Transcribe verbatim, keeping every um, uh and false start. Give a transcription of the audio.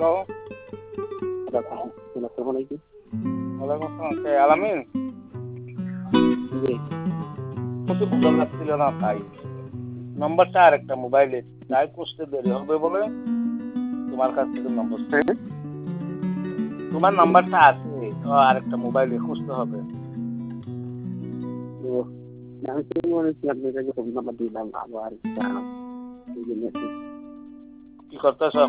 Hello, আসসালামু আলাইকুম। ওয়ালাইকুম আসসালাম। কে আলামিন? জি। কত বোঝা যাচ্ছিল না তাই। নম্বরটা আরেকটা মোবাইলে তাই খুঁজতে দেরি হবে বলে তোমার কাছ থেকে নম্বর চাই। হ্যাঁ? তোমার নাম্বারটা আছে তো আরেকটা মোবাইলে খুঁজতে হবে। তো আমি তো মনে হচ্ছে আপনার কাছে ফোন নাম্বার দিলাম আবার জানাম। এই জন্য কি করতেছ